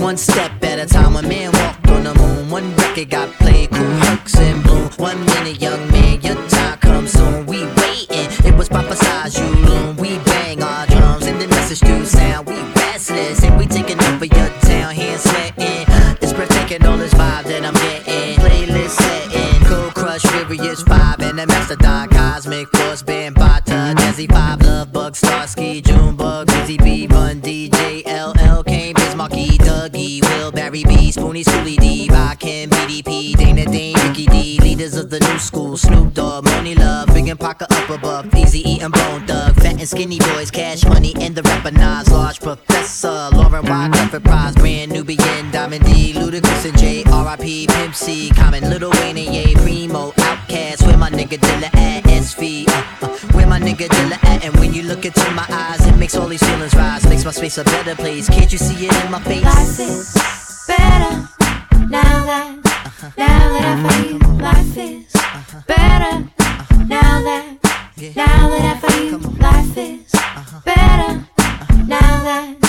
One step at a time, one man walked on the moon. One record got played, cool hooks in bloom. 1 minute, young man, your time comes soon. We waiting, it was prophesized you loom. We bang our drums and the message do sound. We restless and we taking over your town, hands sweating. It's breathtaking, all this vibe that I'm getting. Playlist setting, Cold Crush, Furious 5 and the Mastodon, Cosmic Force, Band Bata, Desi 5, Love Bug, Starsky, Junebug, Busy B, Run, DJ, LL, Kane, Bismarcky, Dougie, Will, Barry B, Spoonie, Schoolie D, Rakim, BDP, Dana Dane, Ricky D, leaders of the new school, Snoop Dogg, Money Love, Big and Pocket up above, Easy E and Bone Thug, Fat and Skinny Boys, Cash Money, and the rapper Nas, Large Professor, Lauren Y, Clifford Prize, Brand Nubian, Diamond D, Ludacris and J, R.I.P, Pimp C, Common, Lil Wayne and Ye, Primo, Outkast, where my nigga Dilla at, SV, where my nigga Dilla at, and when you look into my eyes, it makes all these feelings rise, makes my space a better place, can't you see it in my face? Life is better now that I feel you. Life is better now that I feel you. Life is better now that